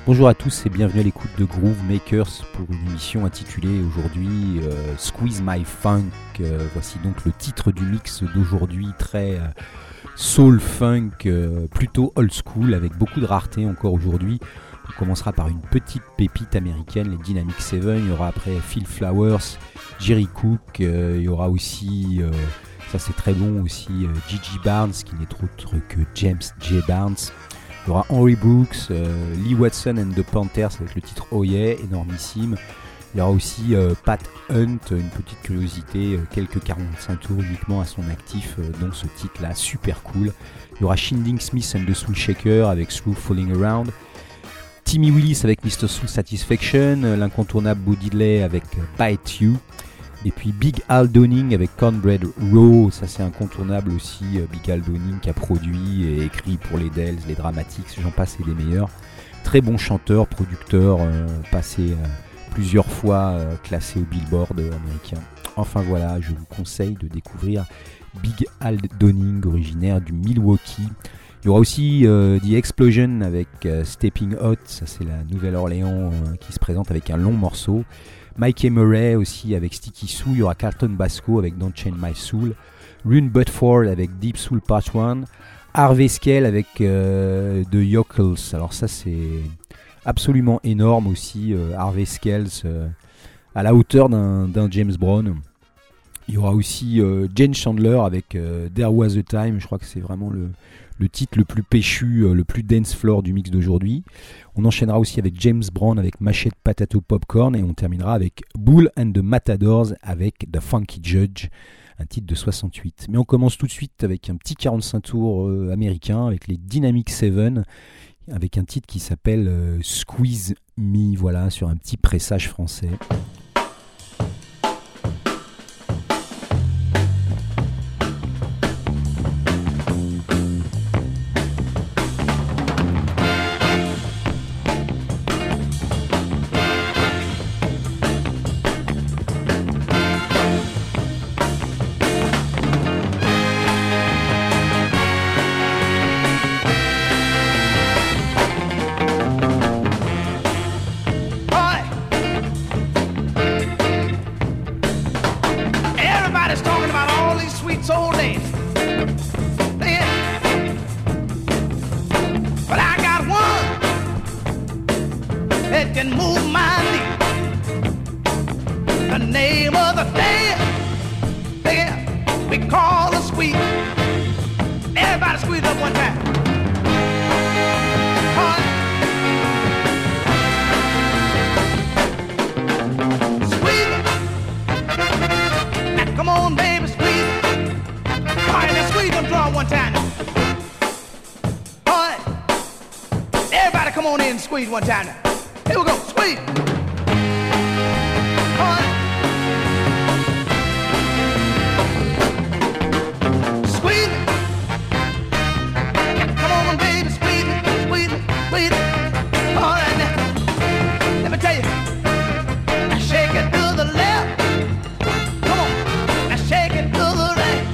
Bonjour à tous et bienvenue à l'écoute de Groove Makers pour une émission intitulée aujourd'hui Squeeze My Funk. Voici donc le titre du mix d'aujourd'hui, très soul funk, plutôt old school avec beaucoup de rareté encore aujourd'hui. On commencera par une petite pépite américaine, les Dynamic Seven. Il y aura après Phil Flowers, Jerry Cook, il y aura aussi, ça c'est très bon aussi, Gigi Barnes qui n'est autre que James J. Barnes. Il y aura Henry Brooks, Lee Watson and the Panthers avec le titre Oh Yeah, énormissime. Il y aura aussi Pat Hunt, une petite curiosité, quelques 45 tours uniquement à son actif, dont ce titre-là, super cool. Il y aura Shinding Smith and the Soul Shaker avec Through Falling Around. Timmy Willis avec Mr. Soul Satisfaction, l'incontournable Bo Diddley avec Bite You. Et puis Big Al Downing avec Cornbread Raw, ça c'est incontournable aussi. Big Al Downing qui a produit et écrit pour les Dells, les Dramatics, j'en passe et des meilleurs. Très bon chanteur, producteur, passé plusieurs fois classé au Billboard américain. Enfin voilà, je vous conseille de découvrir Big Al Downing, originaire du Milwaukee. Il y aura aussi The Explosion avec Stepping Hot, ça c'est la Nouvelle-Orléans qui se présente avec un long morceau. Mikey Murray aussi avec Sticky Sue, il y aura Carlton Basco avec Don't Chain My Soul, Rune Budford avec Deep Soul Part 1, Harvey Scale avec The Yokels. Alors ça c'est absolument énorme aussi, Harvey Scales à la hauteur d'un James Brown. Il y aura aussi Jane Chandler avec There Was a Time, je crois que c'est vraiment le titre le plus péchu, le plus dance floor du mix d'aujourd'hui. On enchaînera aussi avec James Brown avec Machete Potato Popcorn et on terminera avec Bull and the Matadors avec The Funky Judge, un titre de 68. Mais on commence tout de suite avec un petit 45 tours américain avec les Dynamic Seven avec un titre qui s'appelle Squeeze Me, voilà, sur un petit pressage français. Squeeze one time now. Here we go, squeeze. Squeeze it. Come on, baby, squeeze it, squeeze it, squeeze it. All right now. Let me tell you. Now shake it to the left. Come on. Now shake it to the right.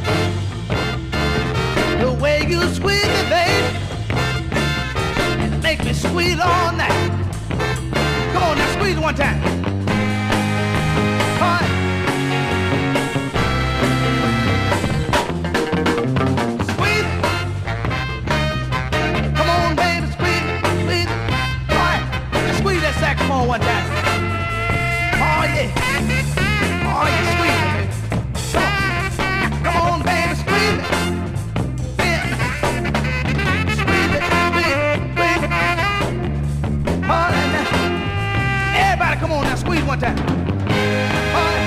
The way you squeeze it, baby, it makes me squeeze all night. Come on, now squeeze one time. All right. Squeeze it. Come on, baby, squeeze it, squeeze it. All right. Now squeeze that saxophone one time. Oh, yeah. Oh, yeah, squeeze it, baby. Come on, baby, squeeze it. Yeah. Squeeze it, squeeze it, squeeze it. All right, now. Everybody, come on now, squeeze one time. All right.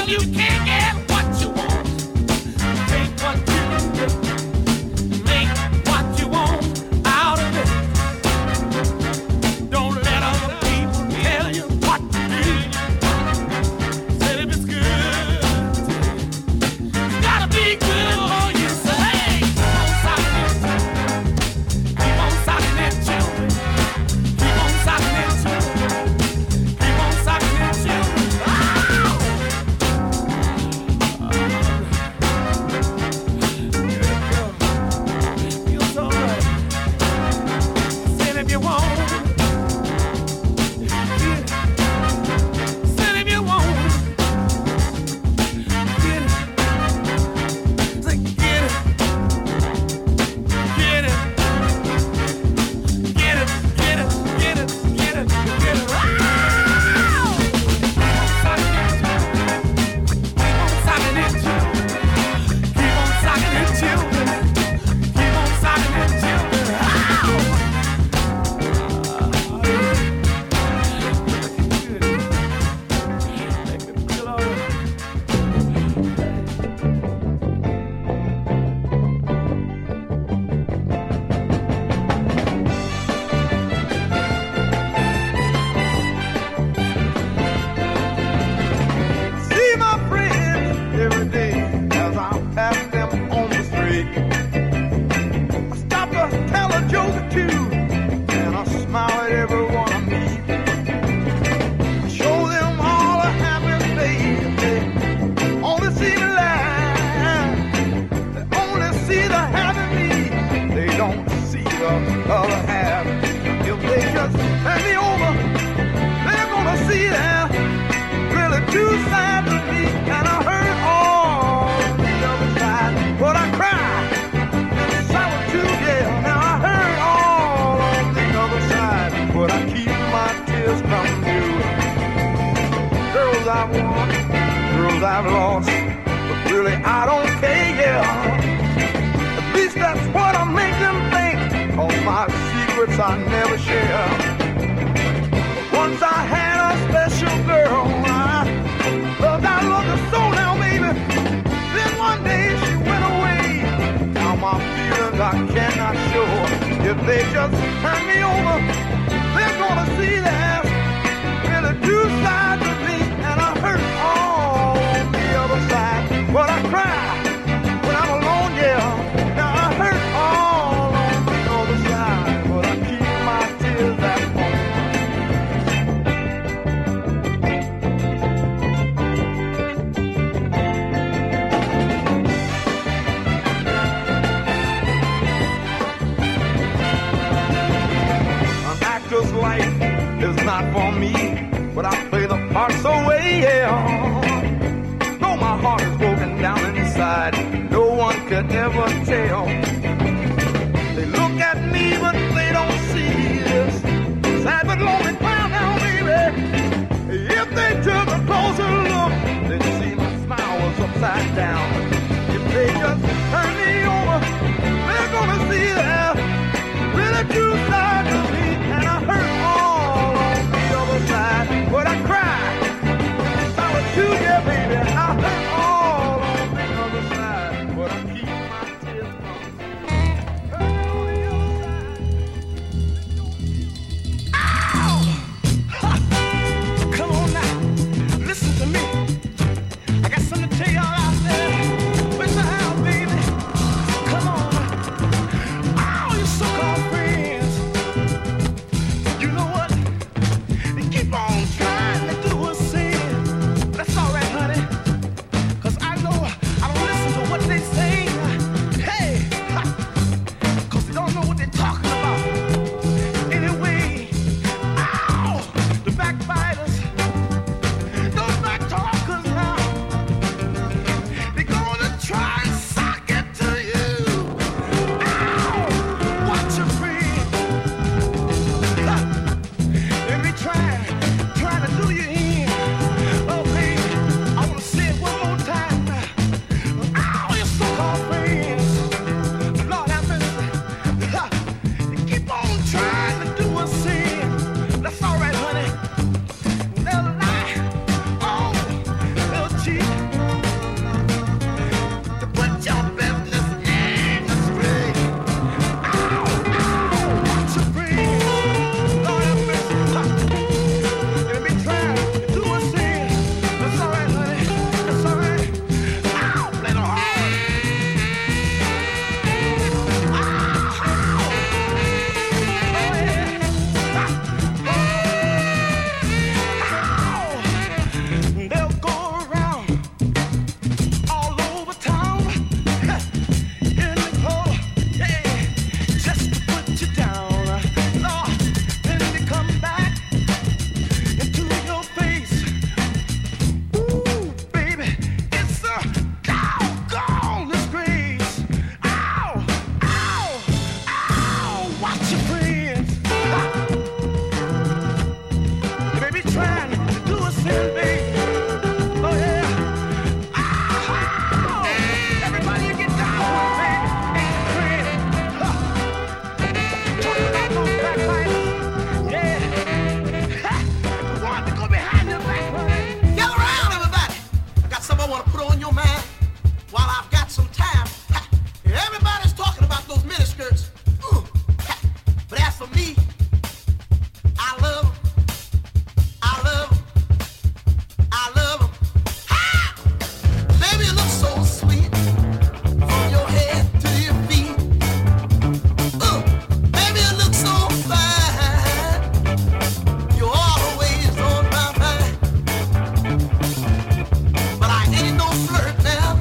I've lost, but really I don't care, yeah. At least that's what I make them think, all my secrets I never share. Once I had a special girl, I loved her so now, baby. Then one day she went away. Now my feelings I cannot show. If they just turn me over, they're gonna see there's really two sides of me, and I hurt all the other side. But I cry when I'm alone, yeah. Now I hurt all on the other side, but I keep my tears at home. An actor's life is not for me, but I play the part so well, yeah. Though my heart is broken down inside, no one could ever tell. They look at me, but they don't see this sad but lonely clown now, baby. If they took a closer look, they'd see my smile was upside down. If they just turn me over, they're gonna see that really two sides of me, and I hurt all on the other side. But I cry, solitude, yeah, baby. I hurt all on the other side, but I keep my tears from hurt on the other side. Ow! Ha! Come on now, listen to me. I got something to tell y'all out there. mind, while I've got some time, everybody's talking about those miniskirts. But as for me, I love them. I love them. I love them. Baby, you look so sweet from your head to your feet. Baby, you look so fine. You're always on my mind. But I ain't no flirt now.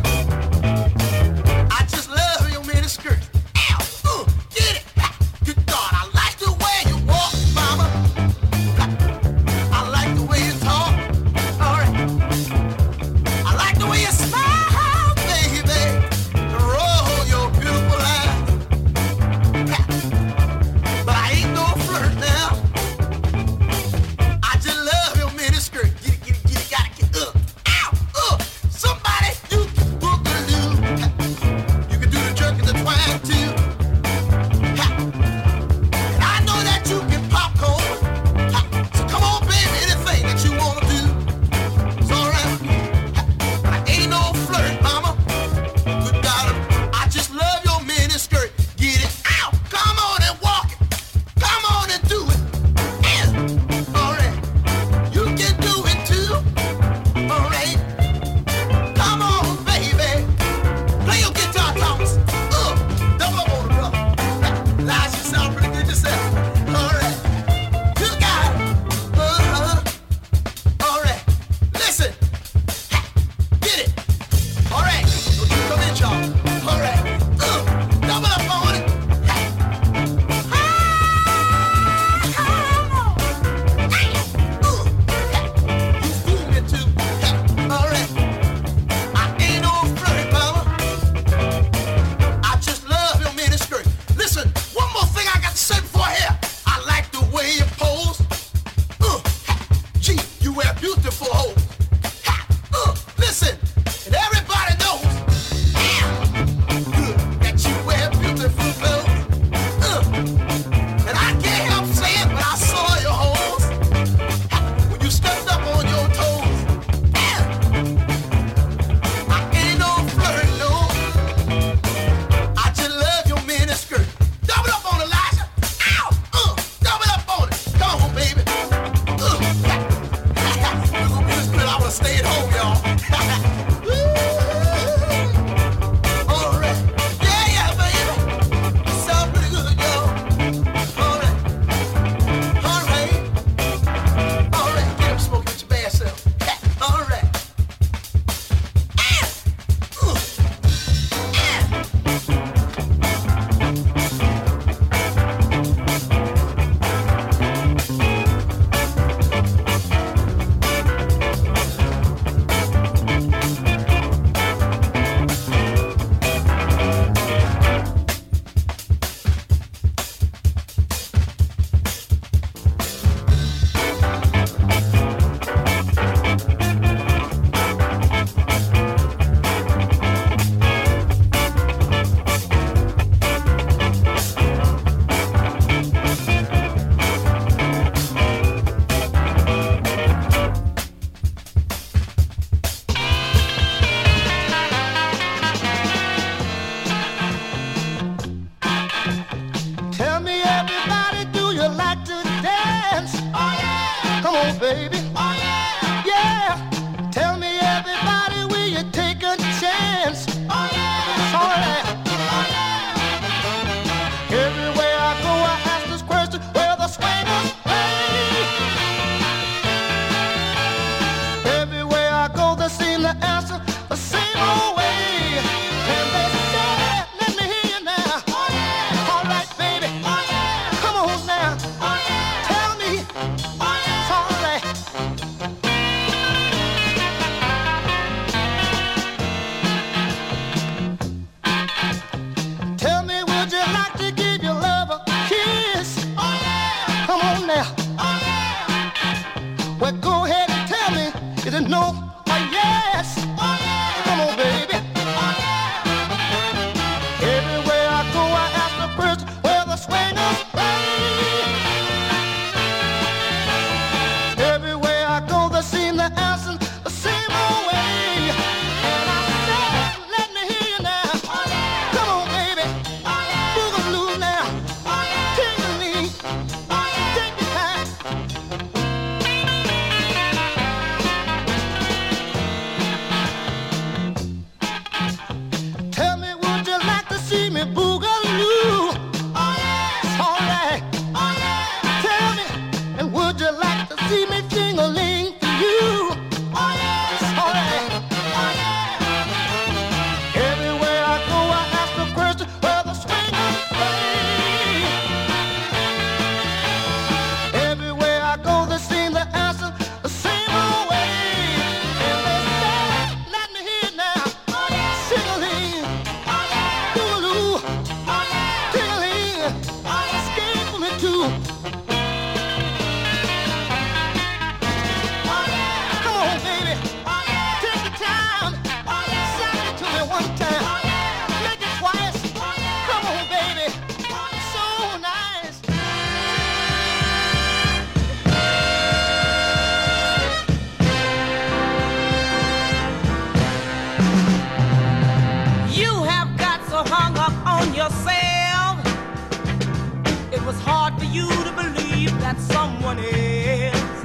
one else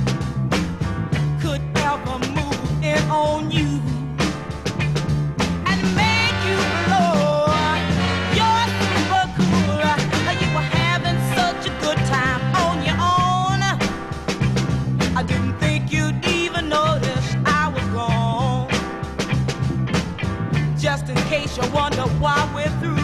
could ever move in on you and make you blow. You're super cool. You were having such a good time on your own. I didn't think you'd even notice I was gone. Just in case you wonder why we're through.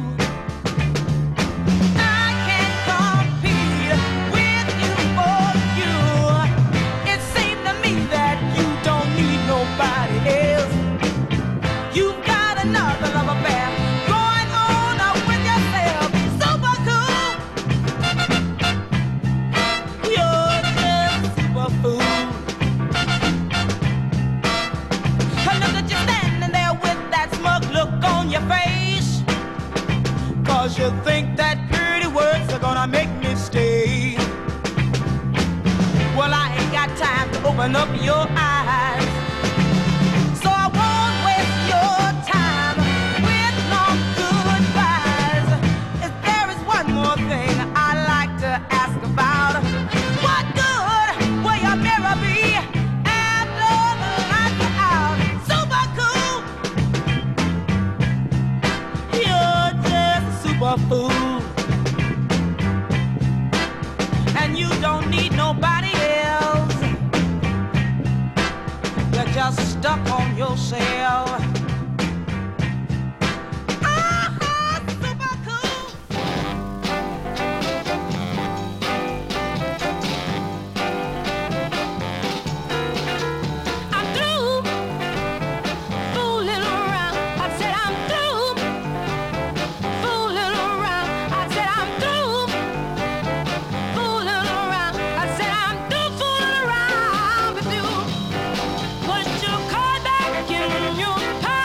You think that pretty words are gonna make me stay. Well, I ain't got time to open up your eyes, so I won't waste your time with long goodbyes. If there is one more thing I'd like to ask about, what good will your mirror be after the lights are out? Super cool. You're just super fool, and you don't need nobody else. You're just stuck on yourself. Super cool. I'm through fooling around. I said I'm through fooling around. I said I'm through fooling around. I said I'm through fooling around with you. Put your card back in your purse.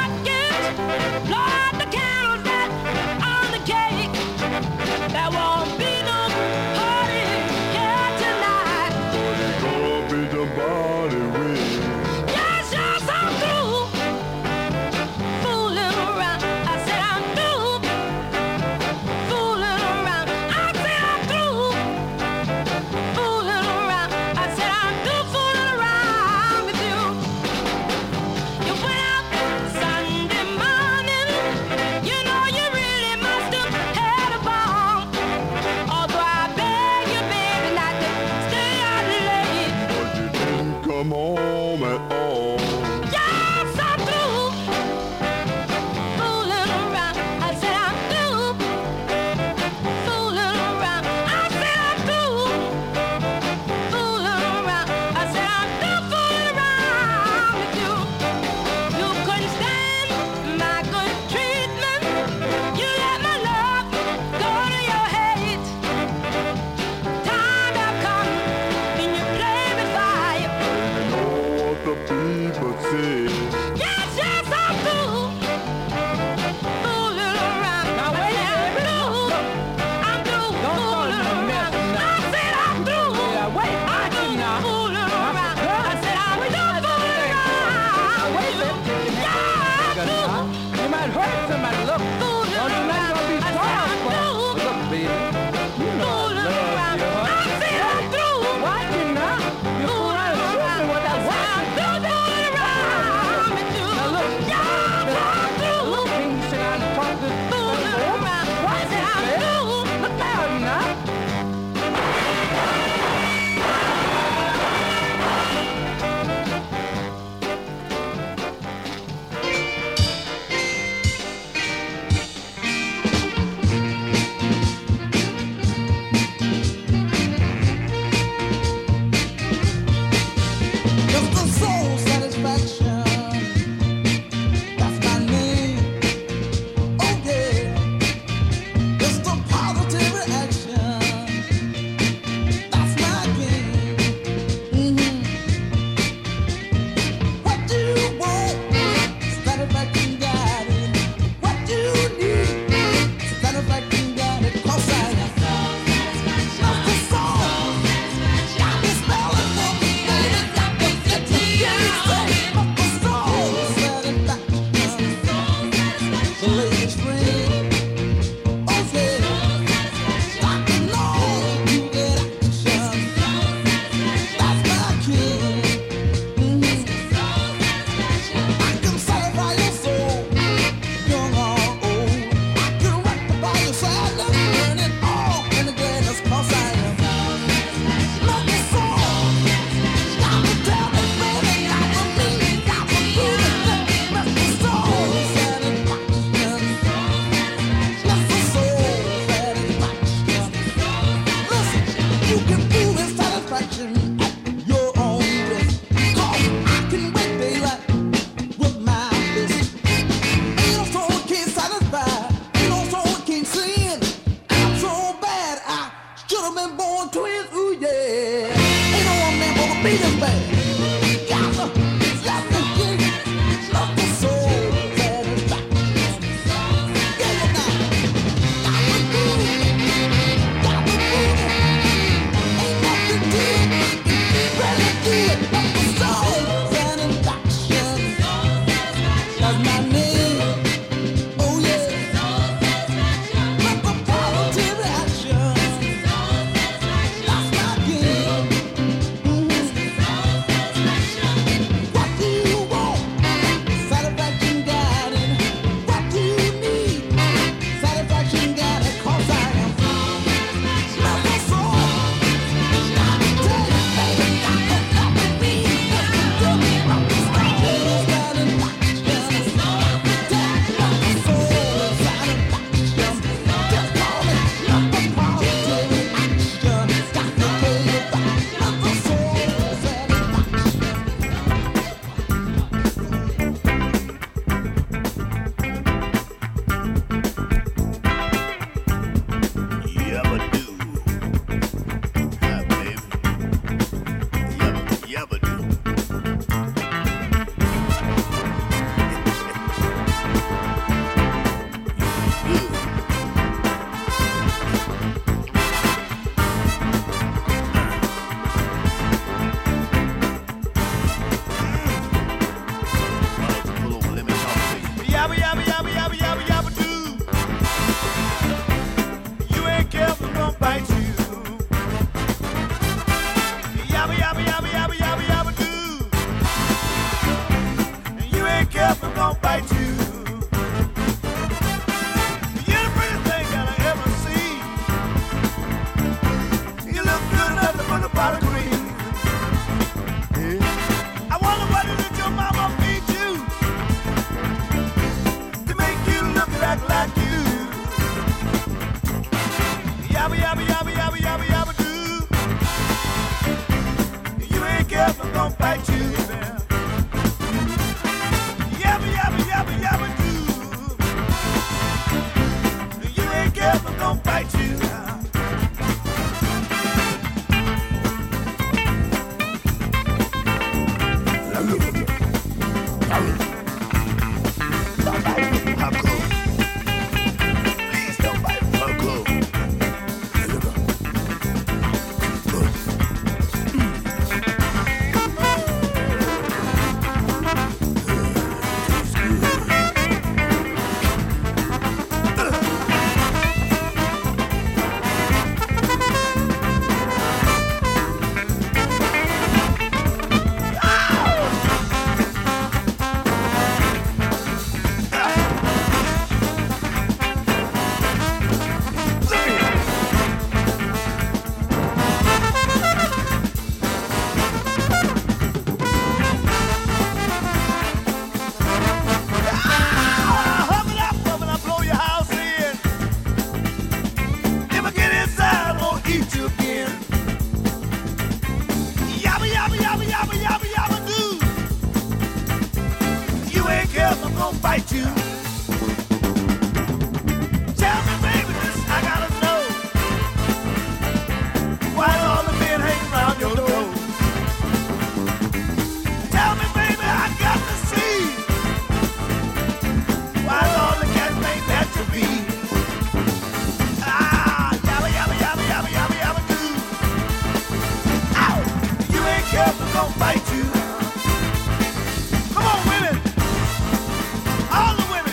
Bite you. Come on, women. All the women.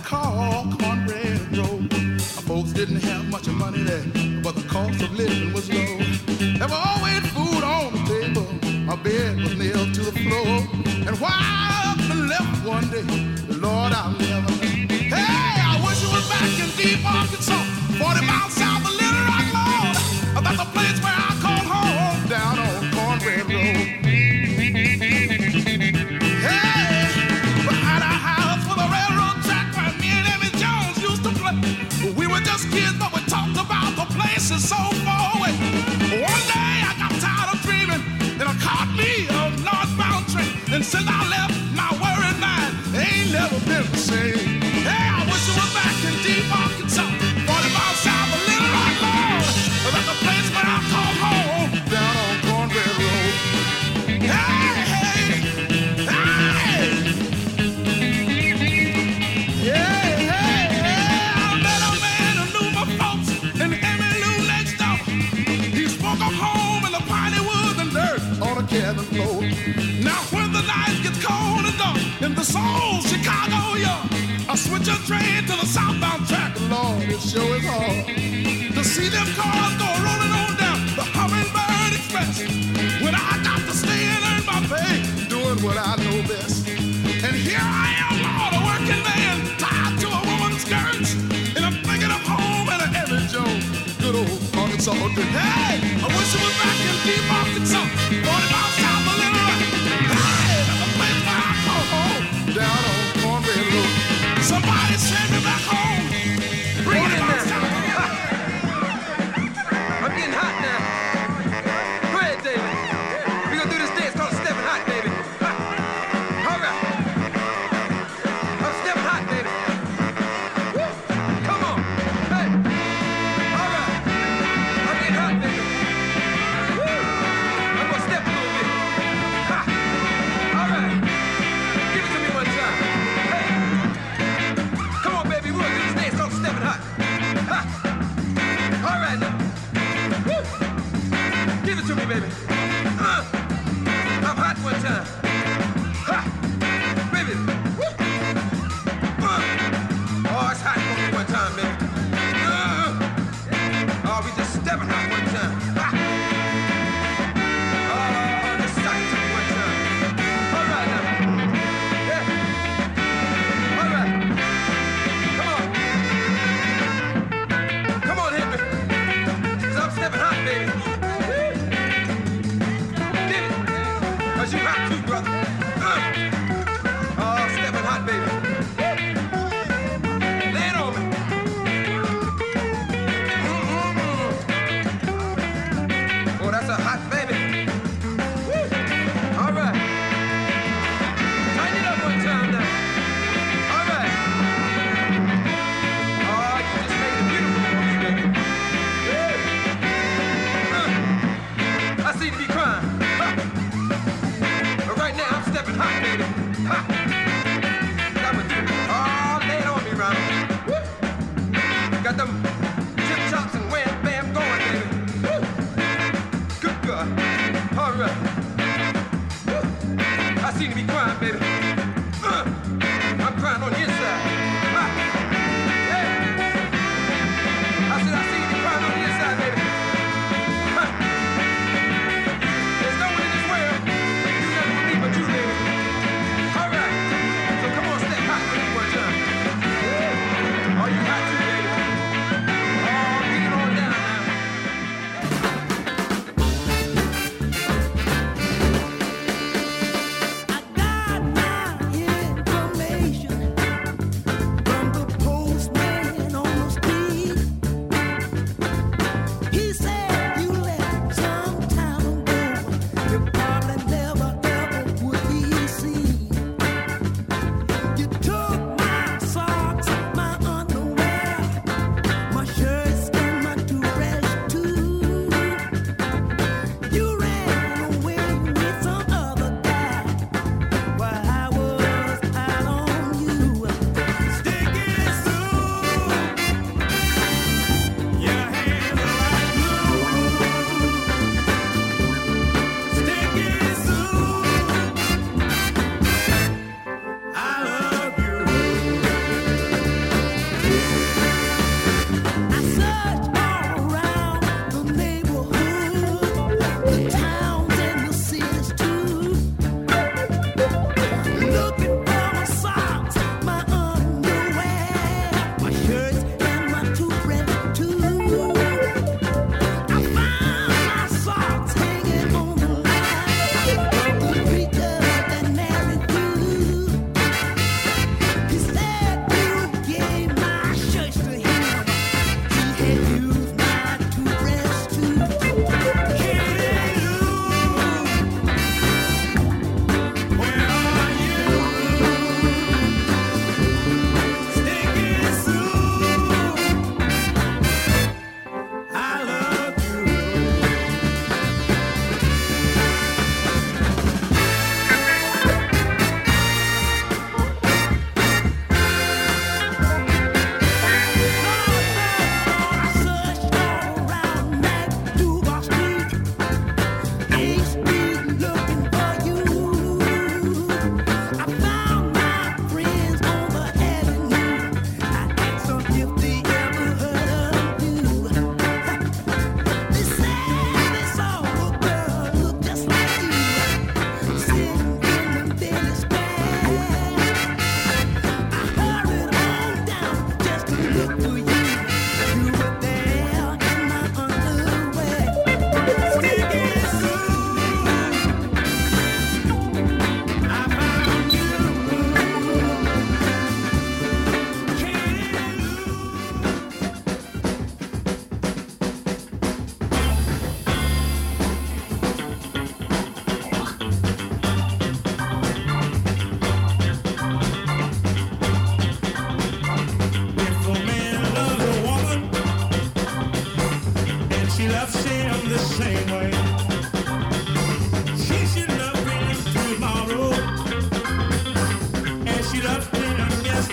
call Cornbread Road. My folks didn't have much money there, but the cost of living was low. There was always food on the table. My bed was nailed to the floor. And why I up and left one day, Lord, I'll never know. Hey, I wish it was back in deep Arkansas, 40 miles south of Little Rock, Lord. That's the place where I call home, down on Cornbread Road. Hey, behind our house was a railroad track where me and Emmy Jones used to play. We were just kids, but we talked about the places so far away. One day I got tired of dreaming, and I caught me a northbound train. And since I left, my worried mind ain't never been the same. Hey, I wish it was back in deep Arkansas, 40 miles south of Little Rock, Lord. That's the place where I call home, down on Cornbread Road. Hey, hey, hey. Yeah, hey, hey. I met a man who knew my folks and Emmy Lou next door. He spoke of home in the piney woods and dirt on a cabin floor. Now when the night gets cold and dark in the soul Chicago yard, I switch a train to the southbound track. Lord, it sure is hard to see them cars go rolling on down the Hummingbird Express. When I got to stay and earn my pay, doing what I know best. And here I am, Lord, a working man, tied to a woman's skirts, and I'm thinking of home and a Emmy Jones, good old Arkansas. Hey, I wish it was back in deep Arkansas, 40 miles south of Little Rock. Hey, that's the place where I call home, down on Cornbread Road. Somebody send me back home. Bring it in there. I'm getting hot now. Go ahead, David. We're gonna do this dance called Steppin' Hot, baby. All right. I'm stepping hot, baby. Woo. Come on. Hey. All right. I'm getting hot, baby. Woo. I'm gonna step a little bit. Ha. All right. Give it to me one time. Hey. Come on, baby. We're gonna do this dance called Steppin' Hot. Ha. All right now. Woo. Give it to me, baby. I'm hot one time. Ha. Baby. Woo. Oh, it's hot for me one time, baby. Oh, we just stepping hot one time. Ha. Oh, just suck it to me one time. All right now. Yeah. All right. Come on. Come on, hit me. 'Cause I'm stepping hot, baby. Get it. 'Cause you hot too, brother. Oh, stepping hot, baby. Lay it on me. Oh, that's a hot baby. Woo. All right. Tighten it up one time now. All right. Oh, you just made it beautiful for me, baby. Woo. I seem to be crying. Ha. But right now, I'm stepping hot, baby. Ha. Oh, lay it on me, Ronald. Woo. Got them chip chops and wham bam going, baby. Woo. Good God. All right. Woo. I seem to be crying, baby. I'm crying on the inside. Ha. Hey. I said I seem to be crying on the inside, baby. Ha. There's no one in this world who do nothing for me but you, baby. All right. So come on, step hot with me one time. Are you hot too, baby? Oh, get it on down now. I got my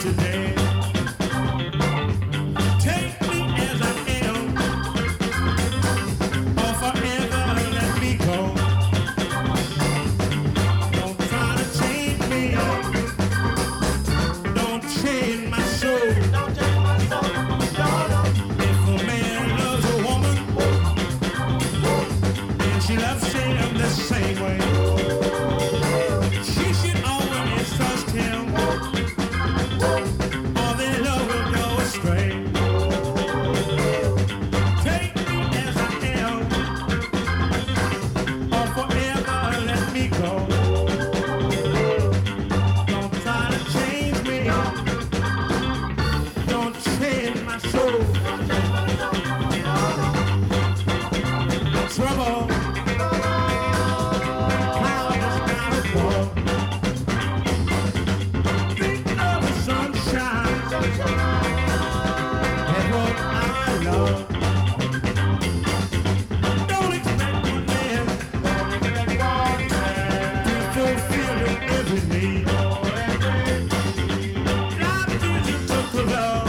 today. Take me as I am, or forever let me go. Don't try to change me, don't change my soul. If a man loves a woman, and she loves him the same way, she should always trust him, or their love will go astray. Take me as I am, or forever let me go. Don't try to change me, don't change my soul. Trouble, cloud is not a wall. Think of the sunshine, and what I love. Don't expect one man to fulfill your every need. Life is a book of love.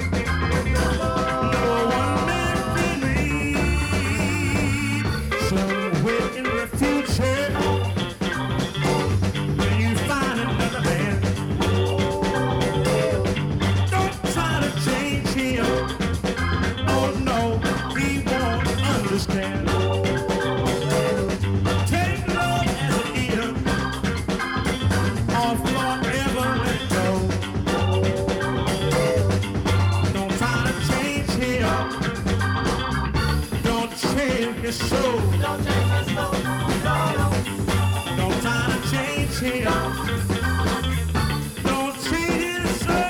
No one man can read. Somewhere in the future, when you find another man, don't try to change him. Oh no, he won't understand. Take love as it is, or forever let go. Don't try to change him, don't change his soul. Don't try to change him, don't change his soul.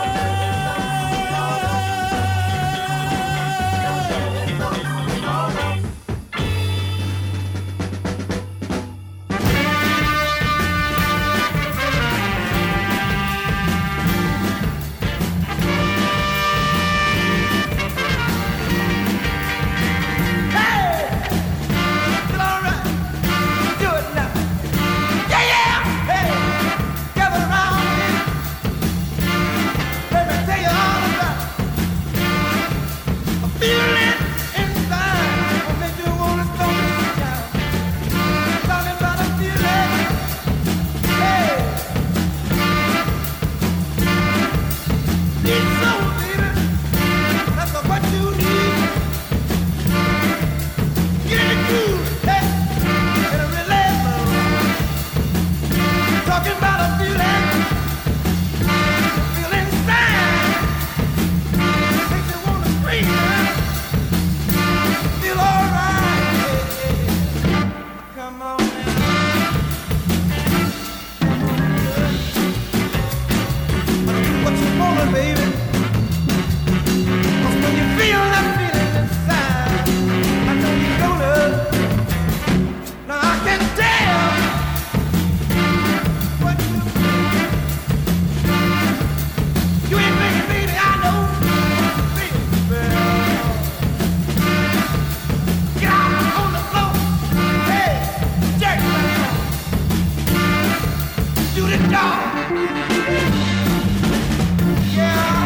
Talking about a feeling, feeling inside, makes me wanna scream, feel alright. Come on now, do what you wanna, baby. 'Cause when you feel that feeling inside, I know you're gonna. Now I can tell. You ain't making me, I know. Get out on the floor. Hey, jerk do the dog. Yeah.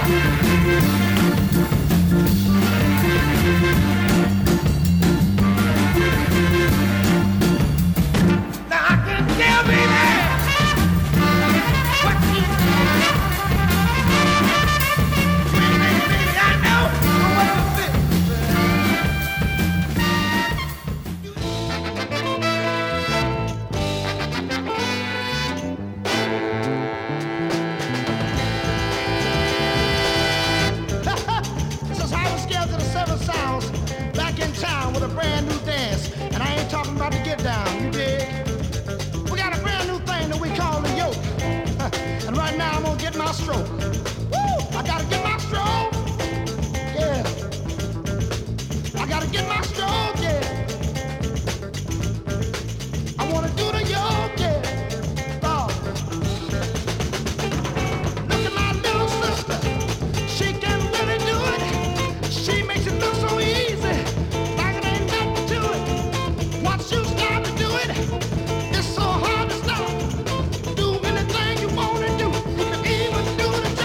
Now I can tell, baby, what you This is how the scales of the seven sounds back in town with a brand new dance. And I ain't talking about the get down, you dig? We got a brand new thing that we call the yoke. And right now I'm gonna get my stroke. Woo! I gotta get my stroke. Yeah. I gotta get my stroke, yeah. I wanna do the yoke, yeah. Oh. Look at my little sister. She can really do it. She makes it look so easy. Like it ain't nothing to it. Once you start to do it, it's so hard to stop. Do anything you wanna do. You can even do the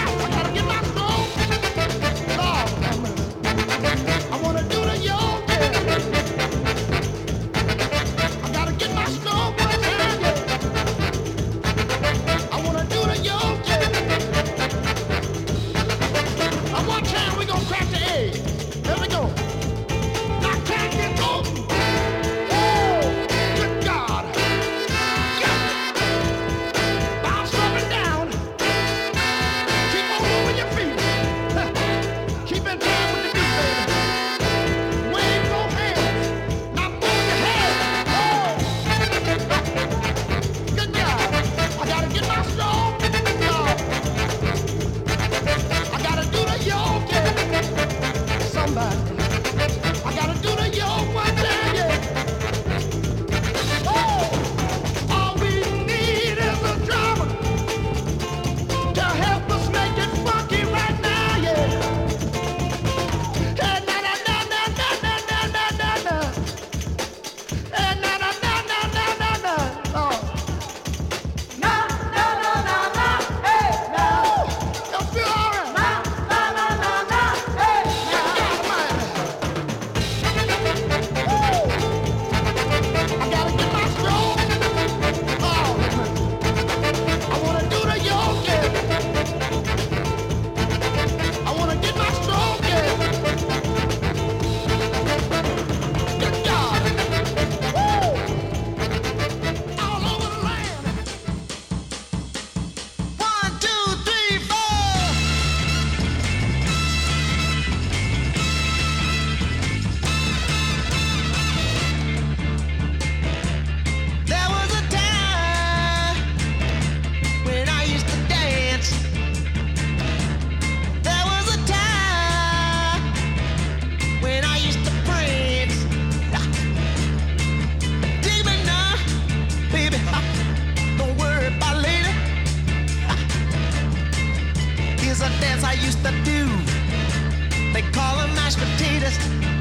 I used to do. They call them mashed potatoes.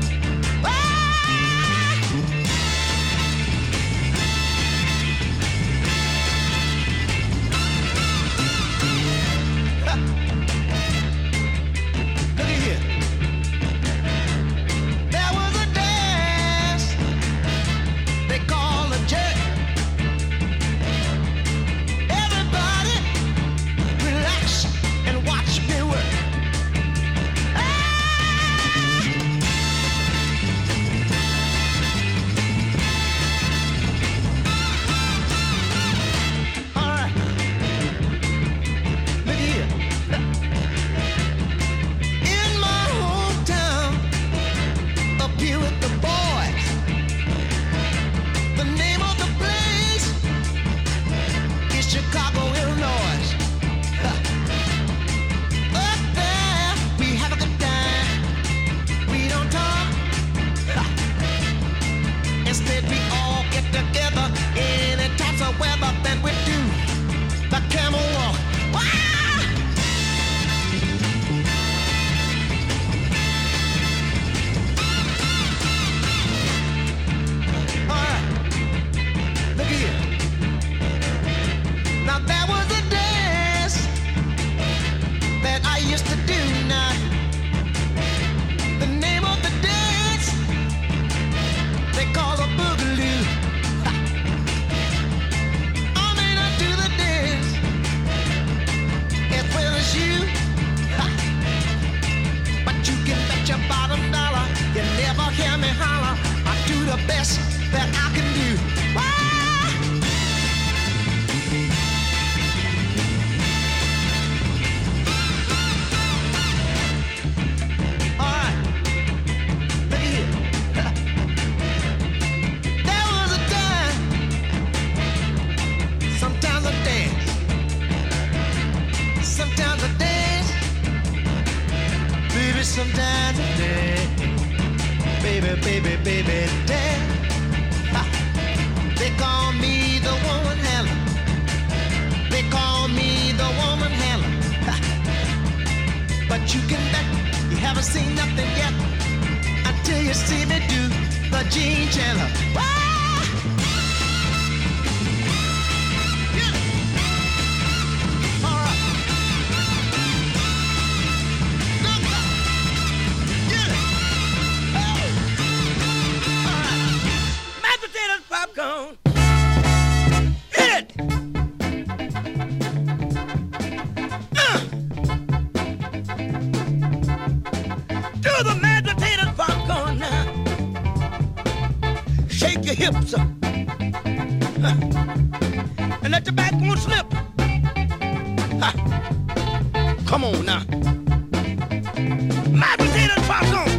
And let your backbone slip. Ha. Come on now. Mashed potatoes, popcorn.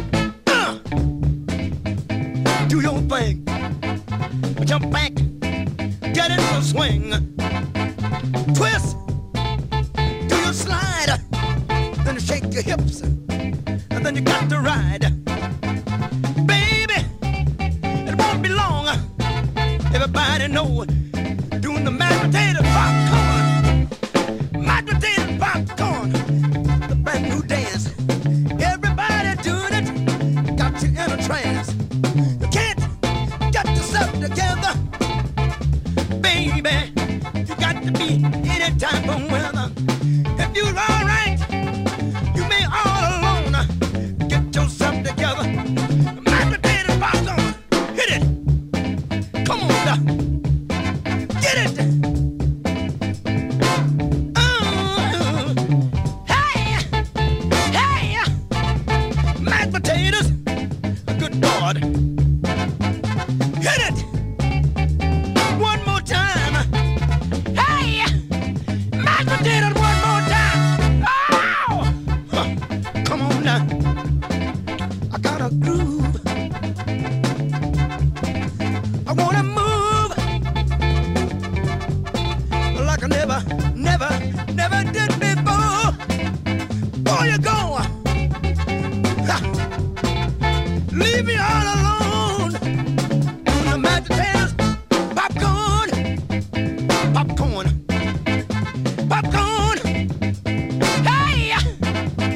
Do your thing. Jump back. Get in the swing. Twist. Do your slide. Then shake your hips. And then you got to ride. Baby, it won't be long. Everybody know doing the mashed potato popcorn. Mashed potato popcorn, the brand new dance. Everybody doing it, got you in a trance. You can't get yourself together, baby. You got to be any type of weather. If you're all right, you may all alone get yourself together. Mashed potato popcorn, hit it. Come on now. Get it. Hey, hey, mashed potatoes. Good Lord. Hit it. One more time. Hey, mashed potatoes. One more time. Oh, come on now. I got a groove. I wanna move like I never did before. Oh, you go. Ha. Leave me all alone. On the mashed potatoes, popcorn, popcorn, popcorn. Hey,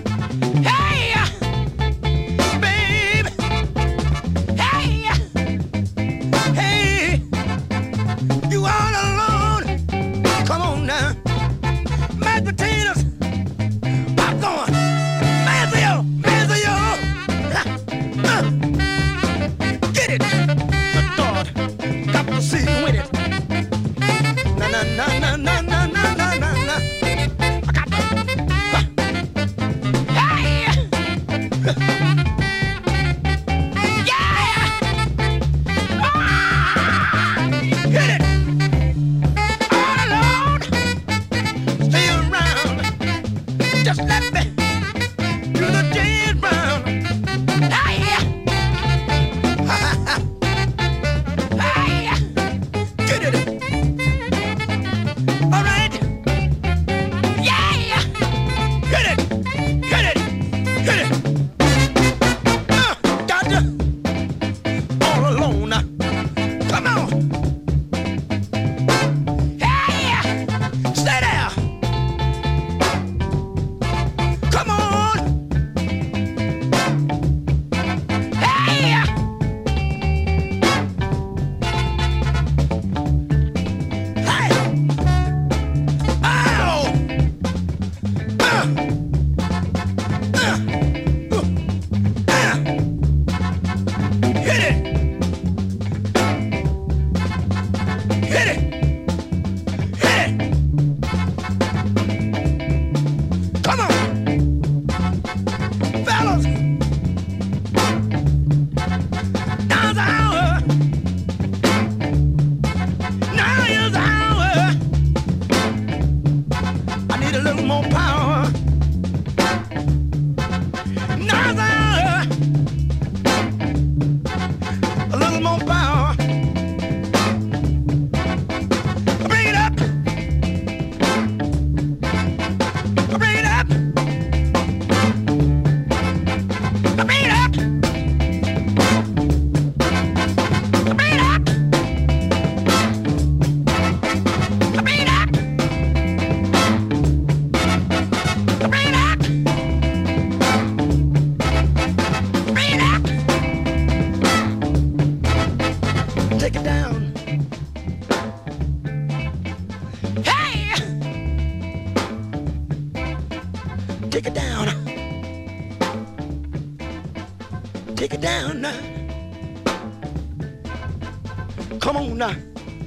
need a little more power. Now, a little more power. Bring it up. Bring it up. Bring it up. Bring it up. Bring it up. Bring it up. Bring it up. Take it down. Hey! Take it down. Take it down now. Come on now.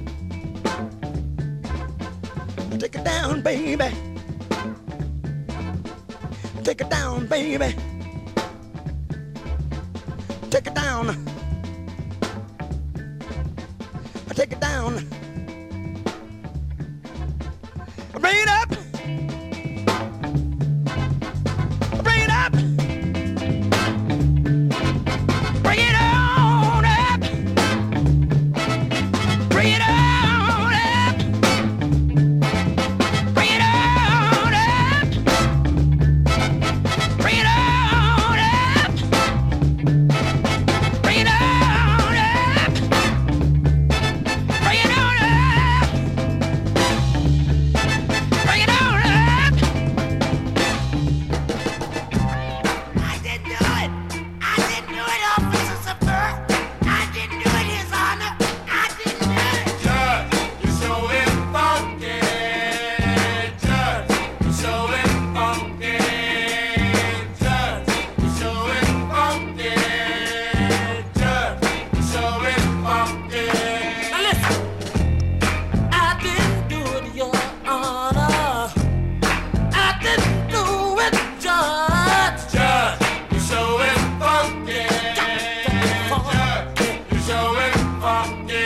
Take it down, baby. Take it down, baby. Take it down. Take it down. Bring it up. Bring it up. Bring it on up. Bring it on up. Bring it on up. Bring it on up. Bring it on up. Bring it on up. Bring it on up. I didn't do it. I didn't do it, Officer Sapper. I didn't do it, His Honor. I didn't do it. Judge, you're so funky. Judge, you're so funky. Judge, you're so funky. Judge, you're so funky. Now listen, I didn't do it, Your Honor. I didn't do it, Judge. Judge, you're so funky. Judge, you're so funky.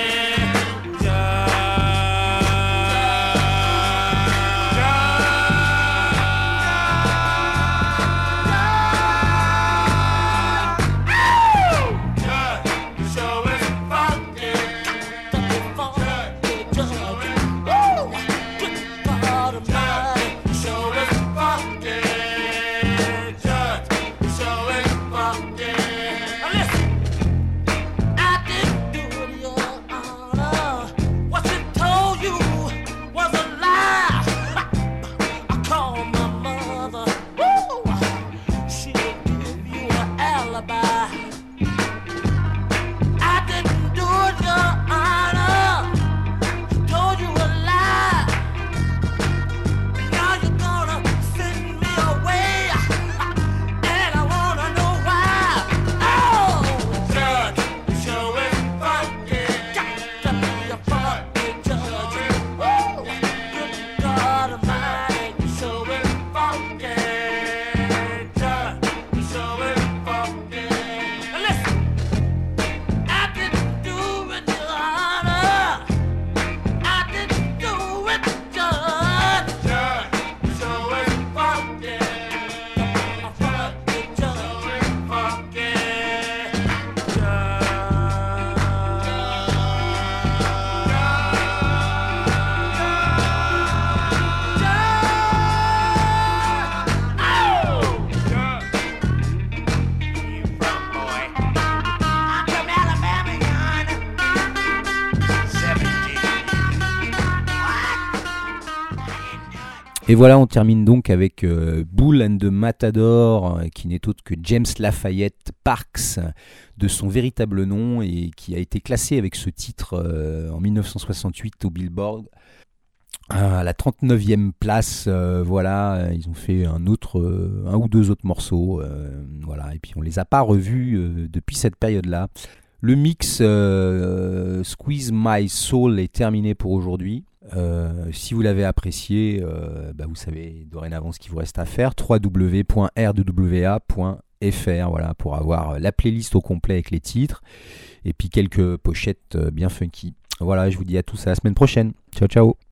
What she told you was a lie. I called my mother. She gave you an alibi. I didn't do it, Your Honor. She told you a lie. Now you're gonna send me away, and I wanna know why. Oh, got to be a funky judge. Good God Almighty, you're so funky, judge. You're so funky. Now listen, I didn't do it, Your Honor. I didn't do it, Judge. Judge, you're so funky. A funky judge. Funky Et voilà, on termine donc avec Bull and the Matador, qui n'est autre que James Lafayette Parks, de son véritable nom, et qui a été classé avec ce titre en 1968 au Billboard à la 39e place. Voilà, ils ont fait un ou deux autres morceaux, voilà, et puis on les a pas revus depuis cette période-là. Le mix Squeeze My Soul est terminé pour aujourd'hui. Si vous l'avez apprécié, vous savez dorénavant ce qu'il vous reste à faire. www.r2wa.fr, voilà, pour avoir la playlist au complet avec les titres et puis quelques pochettes bien funky. Voilà, je vous dis à tous à la semaine prochaine. Ciao ciao.